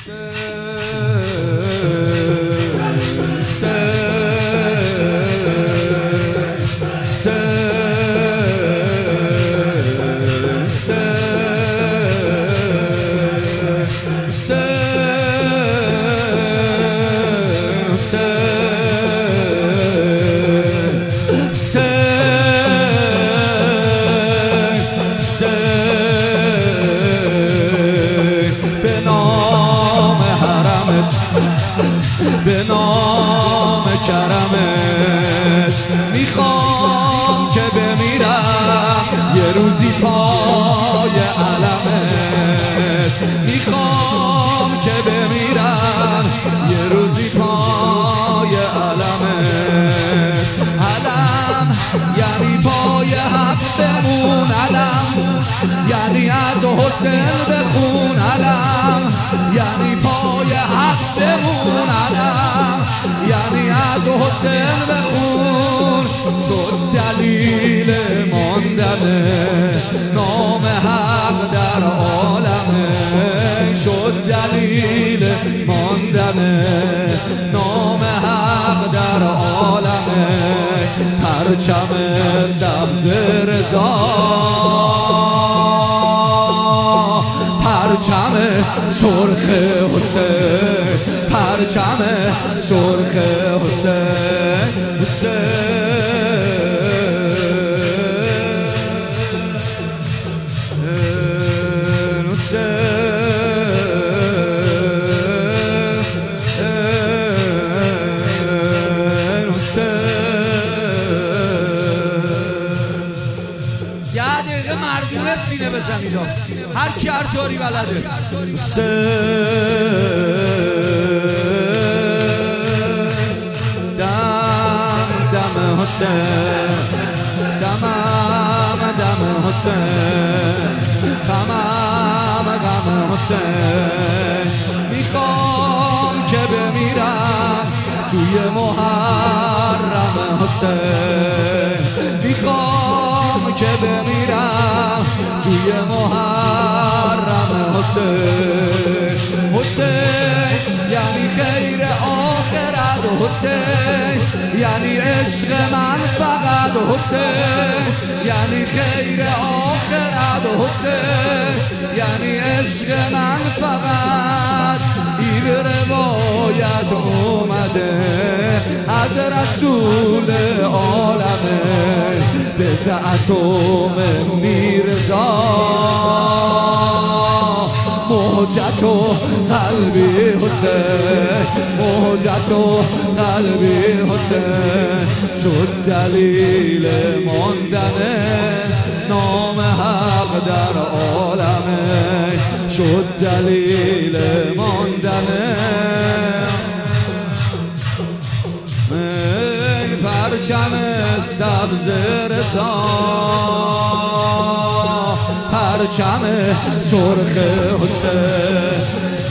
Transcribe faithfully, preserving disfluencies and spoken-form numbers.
به نام کرمت میخوام که بمیرم یه روزی پای علمت، میخوام که بمیرم یه روزی پای علمت. علم یعنی پای حق بمون، علم یعنی از حسین بخون، علم یعنی پای حق بمون، علم یعنی از حسین بخون. شد دلیل ماندن نام حق در عالمه، شد دلیل ماندن نام حق در عالمه. پرچم سبز رضا، پرچم سرخ حسین، پرچم سرخ حسین. حسین سینه بزنید هر کی هر طوری بلده. دم دم حسین، دمم دم حسین، غمم غم حسین. میخوام که بمیرم توی محرم حسین، میخوام که بمیرم توی محرم حسین. حسین یعنی خیر آخرت، حسین یعنی عشق من فقط، حسین یعنی خیر آخرت، حسین یعنی عشق من فقط. این روایت اومده از رسول عالمه، به زعتم میرزا موجت و قلبی حسین، موجت و قلبی حسین. شد دلیل ماندن نام حق در عالمه، شد دلیل ماندن این پرچم سبز رضا، پرچم سرخ حسین.